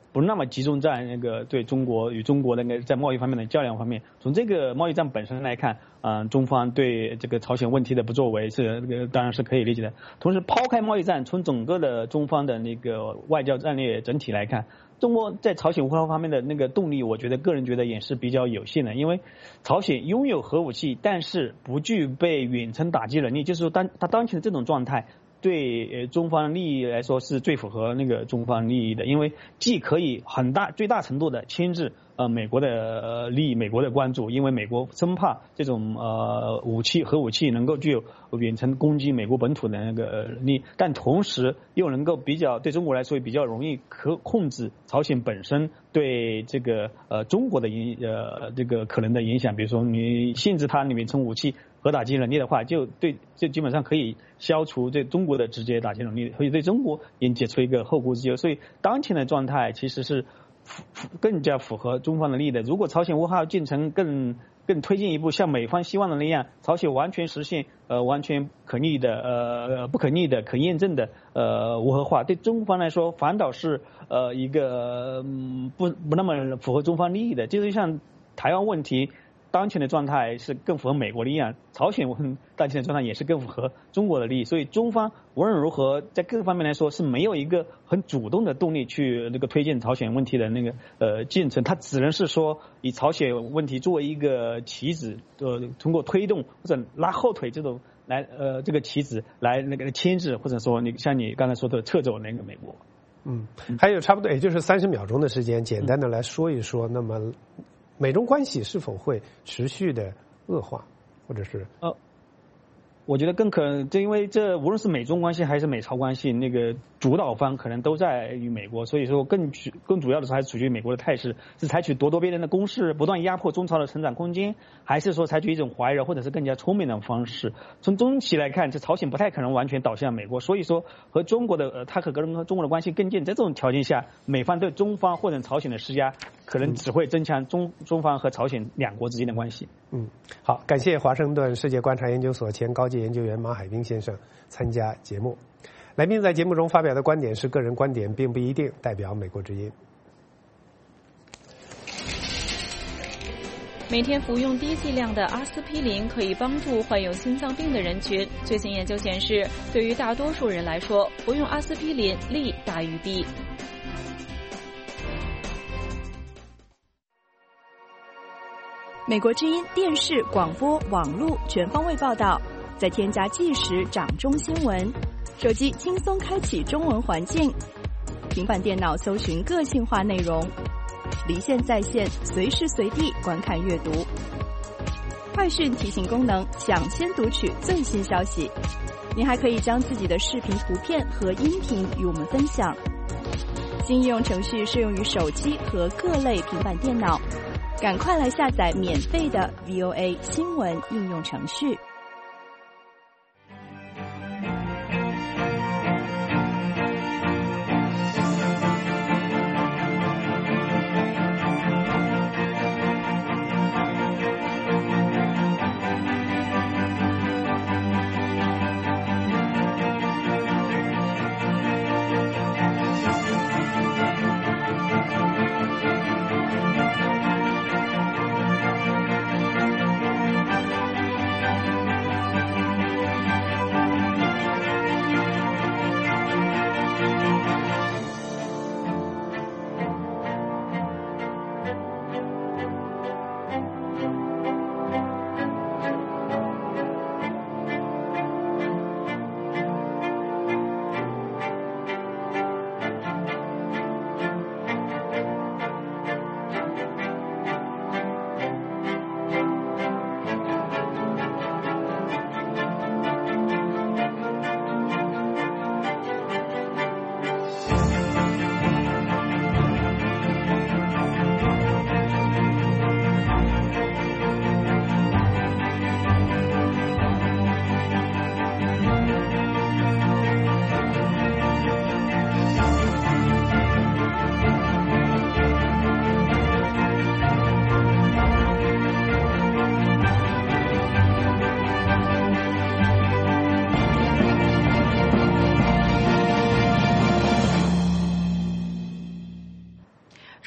不那么集中在那个对中国与中国那个在贸易方面的较量方面。从这个贸易战本身来看，中方对这个朝鲜问题的不作为是当然是可以理解的。同时，抛开贸易战，从整个的中方的那个外交战略整体来看，中国在朝鲜无核化方面的那个动力，我个人觉得也是比较有限的。因为朝鲜拥有核武器，但是不具备远程打击能力，就是说他当前的这种状态，对中方利益来说是最符合那个中方利益的，因为既可以最大程度的牵制美国的利益、美国的关注，因为美国生怕这种核武器能够具有远程攻击美国本土的那个利益，但同时又能够对中国来说比较容易控制朝鲜本身对这个中国的这个可能的影响。比如说你限制它远程武器核打击能力的话，就基本上可以消除对中国的直接打击能力，可以对中国也解除一个后顾之忧。所以当前的状态其实是更加符合中方的利益的。如果朝鲜无核化进程更推进一步，像美方希望的那样，朝鲜完全实现完全不可逆的可验证的无核化，对中方来说反倒是一个不那么符合中方利益的。就是像台湾问题当前的状态是更符合美国的利益，朝鲜当前的状态也是更符合中国的利益，所以中方无论如何在各个方面来说是没有一个很主动的动力去推进朝鲜问题的那个进程，它只能是说以朝鲜问题作为一个棋子，通过推动或者拉后腿这种来这个棋子来那个牵制，或者说像你刚才说的撤走那个美国。 还有差不多也就是30秒钟的时间，简单的来说一说，那么美中关系是否会持续的恶化，或者是我觉得更可能，因为这无论是美中关系还是美朝关系，那个主导方可能都在于美国，所以说更主要的是还是取决于美国的态势，是采取咄咄逼人的攻势，不断压迫中朝的成长空间，还是说采取一种怀柔或者是更加聪明的方式。从中期来看，这朝鲜不太可能完全倒向美国，所以说和中国的他和中国的关系更近，在这种条件下，美方对中方或者朝鲜的施压，可能只会增强中方和朝鲜两国之间的关系。 好，感谢华盛顿世界观察研究所前高级研究员马海兵先生参加节目。来宾在节目中发表的观点是个人观点，并不一定代表美国之音。 每天服用低剂量的阿司匹林可以帮助患有心脏病的人群。最新研究显示，对于大多数人来说，服用阿司匹林利大于弊。 美国之音电视、广播、网络全方位报道，再添加即时掌中新闻，手机轻松开启中文环境，平板电脑搜寻个性化内容，离线在线，随时随地观看阅读。快讯提醒功能，抢先读取最新消息。您还可以将自己的视频、图片和音频与我们分享。新应用程序适用于手机和各类平板电脑。赶快来下载免费的 VOA 新闻应用程序。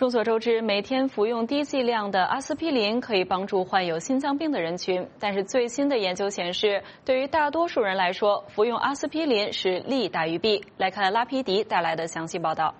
众所周知，每天服用低剂量的阿司匹林可以帮助患有心脏病的人群，但是最新的研究显示，对于大多数人来说，服用阿司匹林是利大于弊。来看拉皮迪带来的详细报道。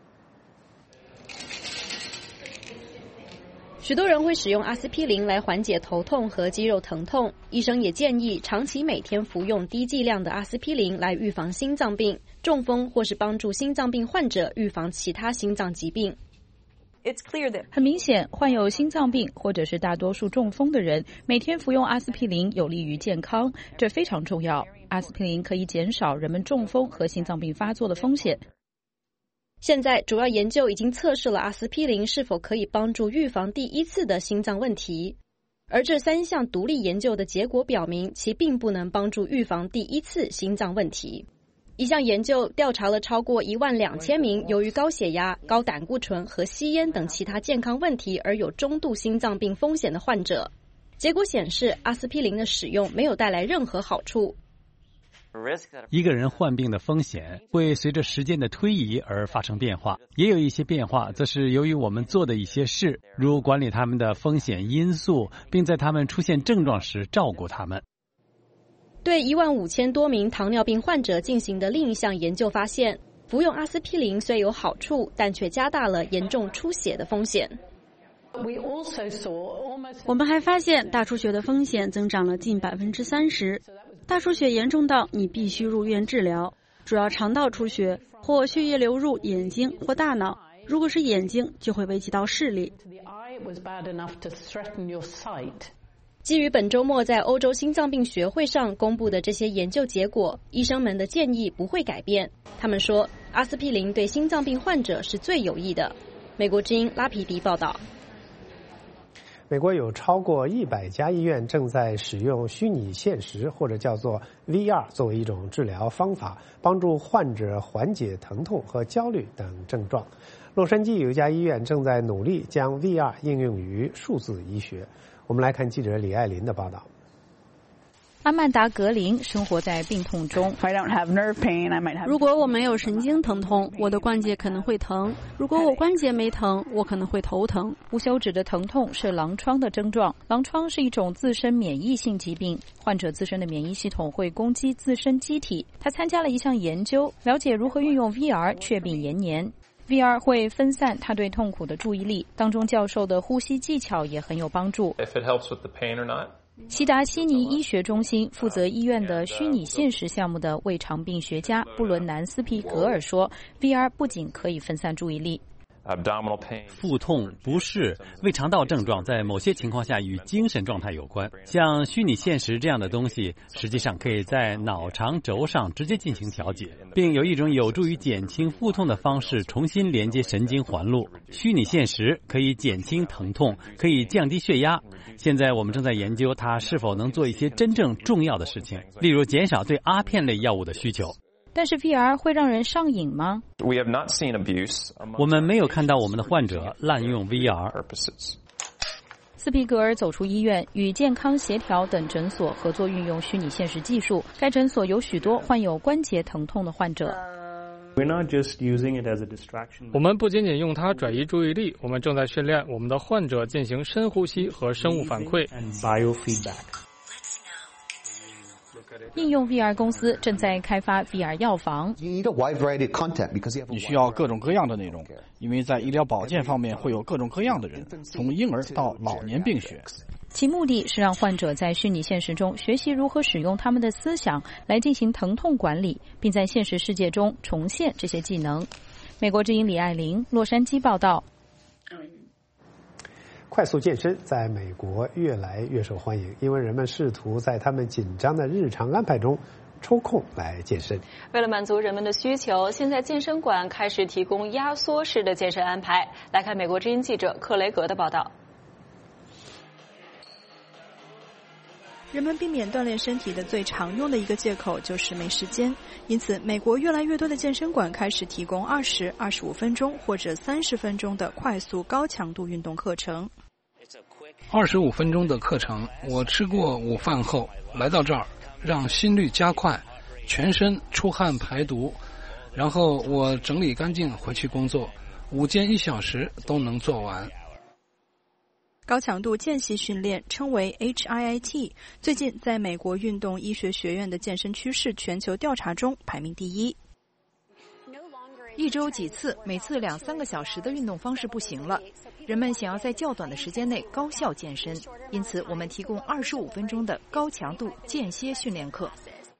许多人会使用阿司匹林来缓解头痛和肌肉疼痛，医生也建议长期每天服用低剂量的阿司匹林来预防心脏病、中风，或是帮助心脏病患者预防其他心脏疾病。 很明显，患有心脏病或者是大多数中风的人，每天服用阿司匹林有利于健康，这非常重要。阿司匹林可以减少人们中风和心脏病发作的风险。 现在主要研究已经测试了阿司匹林是否可以帮助预防第一次的心脏问题，而这3项独立研究的结果表明，其并不能帮助预防第一次心脏问题。一项研究调查了超过12000名由于高血压、高胆固醇和吸烟等其他健康问题而有中度心脏病风险的患者，结果显示阿司匹林的使用没有带来任何好处。 一个人患病的风险会随着时间的推移而发生变化，也有一些变化则是由于我们做的一些事，如管理他们的风险因素，并在他们出现症状时照顾他们。 对15000多名糖尿病患者进行的另一项研究发现，服用阿司匹林虽有好处，但却加大了严重出血的风险。 我们还发现大出血的风险增长了近30%，大出血严重到你必须入院治疗，主要肠道出血或血液流入眼睛或大脑，如果是眼睛就会危及到视力。 基于本周末在欧洲心脏病学会上公布的这些研究结果，医生们的建议不会改变。他们说，阿司匹林对心脏病患者是最有益的。美国之音拉皮迪报道。 美国有超过100家医院正在使用虚拟现实或者叫做 VR 作为一种治疗方法，帮助患者缓解疼痛和焦虑等症状。洛杉矶有一家医院正在努力将 VR 应用于数字医学。我们来看记者李爱林的报道。 阿曼达·格林生活在病痛中。如果我没有神经疼痛，我的关节可能会疼；如果我关节没疼，我可能会头疼。无休止的疼痛是狼疮的症状。狼疮是一种自身免疫性疾病，患者自身的免疫系统会攻击自身机体。他参加了一项研究，了解如何运用 VR 却病延年。VR 会分散他对痛苦的注意力，当中教授的呼吸技巧也很有帮助。西达悉尼医学中心负责医院的虚拟现实项目的胃肠病学家布伦南斯皮格尔说 ，VR 不仅可以分散注意力。 腹痛、不适、胃肠道症状在某些情况下与精神状态有关。像虚拟现实这样的东西，实际上可以在脑肠轴上直接进行调节，并有一种有助于减轻腹痛的方式重新连接神经环路。虚拟现实可以减轻疼痛，可以降低血压。现在我们正在研究它是否能做一些真正重要的事情，例如减少对阿片类药物的需求。 但是 VR 会让人上瘾吗？ 我们没有看到我们的患者滥用 VR。 斯皮格尔走出医院，与健康协调等诊所合作运用虚拟现实技术。该诊所有许多患有关节疼痛的患者。 我们不仅仅用它转移注意力，我们正在训练我们的患者进行深呼吸和生物反馈。 应用 VR 公司正在开发 VR 药房。 你需要各种各样的内容，因为在医疗保健方面会有各种各样的人，从婴儿到老年病学。 其目的是让患者在虚拟现实中学习如何使用他们的思想来进行疼痛管理，并在现实世界中重现这些技能。美国之音李爱玲，洛杉矶报道。 快速健身在美国越来越受欢迎，因为人们试图在他们紧张的日常安排中抽空来健身。 为了满足人们的需求，现在健身馆开始提供压缩式的健身安排。来看美国之音记者克雷格的报道。 人们避免锻炼身体的最常用的一个借口就是没时间，因此美国越来越多的健身馆开始提供20、25分钟或者30分钟的快速高强度运动课程。 25分钟的课程，我吃过午饭后来到这儿，让心率加快，全身出汗排毒，然后我整理干净回去工作。 午间1小时都能做完。 高强度间隙训练称为 HIIT， 最近在美国运动医学学院的健身趋势全球调查中排名第1。 一周几次，每次2-3个小时的运动方式不行了。人们想要在较短的时间内高效健身，因此我们提供25分钟的高强度间歇训练课。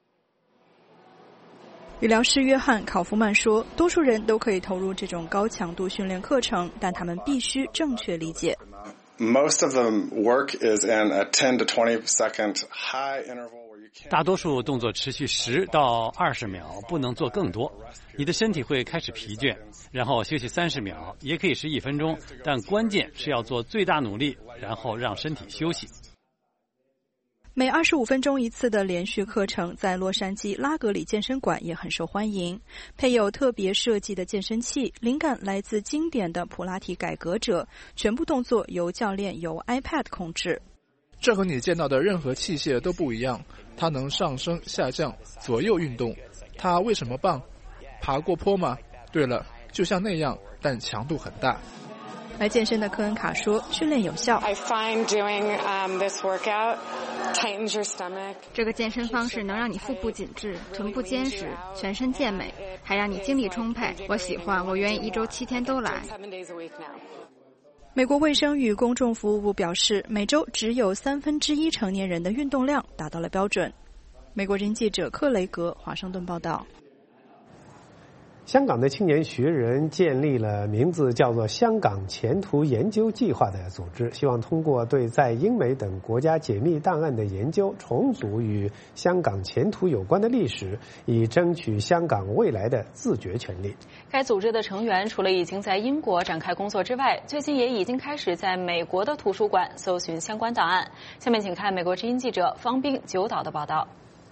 理疗师约翰·考夫曼说，多数人都可以投入这种高强度训练课程，但他们必须正确理解。 Most of the work is in a 10 to 20 second high interval. 大多数动作持续10到20秒，不能做更多。你的身体会开始疲倦，然后休息30秒，也可以是1分钟，但关键是要做最大努力，然后让身体休息。 每25分钟一次的连续课程在洛杉矶拉格里健身馆也很受欢迎，配有特别设计的健身器，灵感来自经典的普拉提改革者，全部动作由教练由 iPad 控制。 这和你见到的任何器械都不一样，它能上升下降左右运动。它为什么棒？爬过坡吗？对了，就像那样，但强度很大。 来健身的科恩卡说，训练有效。 I find doing this workout tightens your stomach. 这个健身方式能让你腹部紧致、臀部坚实、全身健美，还让你精力充沛。我喜欢，我愿意1周7天都来。 美国卫生与公众服务部表示，每周只有1/3成年人的运动量达到了标准。美国人记者克雷格华盛顿报道。 香港的青年学人建立了名字叫做香港前途研究计划的组织，希望通过对在英美等国家解密档案的研究，重读与香港前途有关的历史，以争取香港未来的自决权利。 该组织的成员除了已经在英国展开工作之外，最近也已经开始在美国的图书馆搜寻相关档案。下面请看美国之音记者方斌九岛的报道。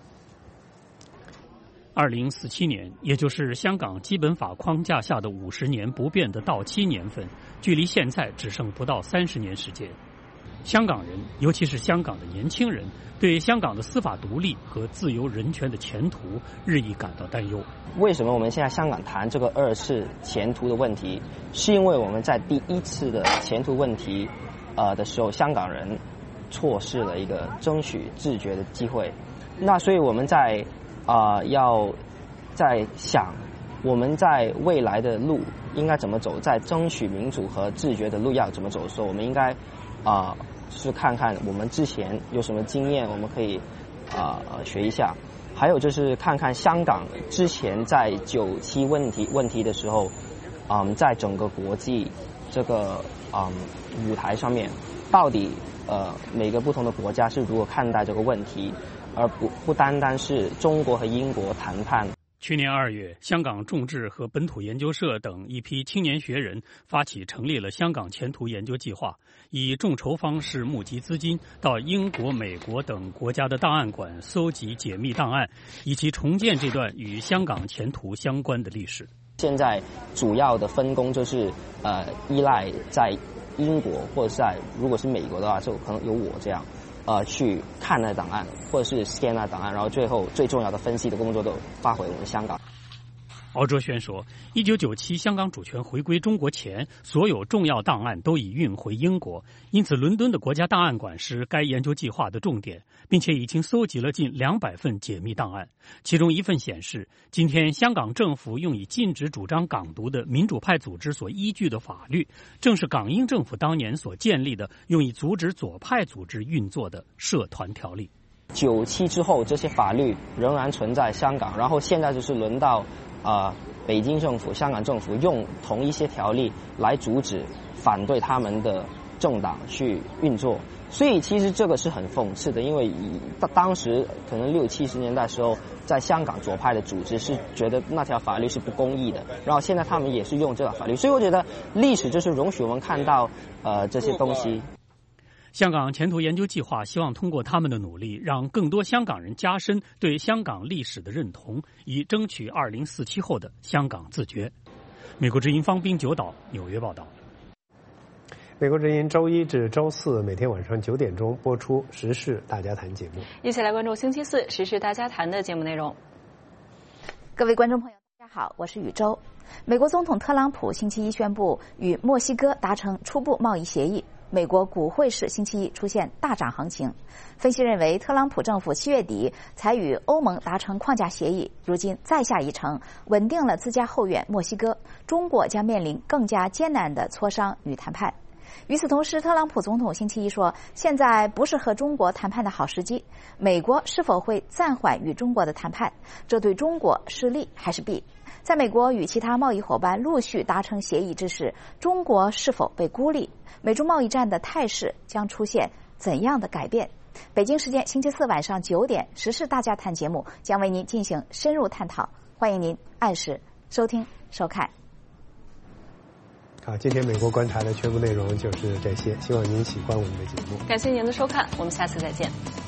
2047年，也就是香港基本法框架下的50年不变的到期年份，距离现在只剩不到30年时间。香港人，尤其是香港的年轻人，对香港的司法独立和自由人权的前途日益感到担忧。 为什么我们现在香港谈这个2次前途的问题？是因为我们在第1次的前途问题的时候，香港人错失了一个争取自决的机会。那所以我们在要在想我们在未来的路应该怎么走，在争取民主和自决的路要怎么走的时候，我们应该就是看看我们之前有什么经验，我们可以学一下。还有就是看看香港之前在97问题的时候，在整个国际这个舞台上面，到底每个不同的国家是如何看待这个问题。而不单单是中国和英国谈判。 去年2月，香港众志和本土研究社等一批青年学人发起成立了香港前途研究计划，以众筹方式募集资金，到英国、美国等国家的档案馆搜集解密档案，以及重建这段与香港前途相关的历史。 现在主要的分工就是依赖在英国或者是在如果是美国的话，就可能有我这样。去看那档案，或者是 scan 那档案，然后最后最重要的分析的工作都发回我们香港。 敖卓轩说，1997香港主权回归中国前，所有重要档案都已运回英国，因此伦敦的国家档案馆是该研究计划的重点，并且已经搜集了近200份解密档案。其中一份显示，今天香港政府用以禁止主张港独的民主派组织所依据的法律，正是港英政府当年所建立的用以阻止左派组织运作的社团条例。 97之后，这些法律仍然存在香港，然后现在就是轮到北京政府、香港政府用同一些条例来阻止反对他们的政党去运作，所以其实这个是很讽刺的，因为当时可能60、70年代时候，在香港左派的组织是觉得那条法律是不公义的，然后现在他们也是用这条法律，所以我觉得历史就是容许我们看到这些东西。 香港前途研究计划希望通过他们的努力，让更多香港人加深对香港历史的认同，以争取2047后的香港自决。美国之音方斌九岛纽约报道。 美国之音周1至周4每天晚上9点钟播出《时事大家谈》节目， 一起来关注星期4《时事大家谈》的节目内容。 各位观众朋友，大家好。 大家好，我是宇宙。美国总统特朗普星期一宣布与墨西哥达成初步贸易协议，美国股汇市星期一出现大涨行情。分析认为，特朗普政府7月底才与欧盟达成框架协议，如今再下一城，稳定了自家后院墨西哥，中国将面临更加艰难的磋商与谈判。与此同时，特朗普总统星期一说，现在不是和中国谈判的好时机，美国是否会暂缓与中国的谈判，这对中国是利还是弊？在美国与其他贸易伙伴陆续达成协议之时，中国是否被孤立？美中贸易战的态势将出现怎样的改变？北京时间星期4晚上9点，时事大家谈节目将为您进行深入探讨，欢迎您按时收听收看。 好，今天美国观察的全部内容就是这些，希望您喜欢我们的节目。 感谢您的收看，我们下次再见。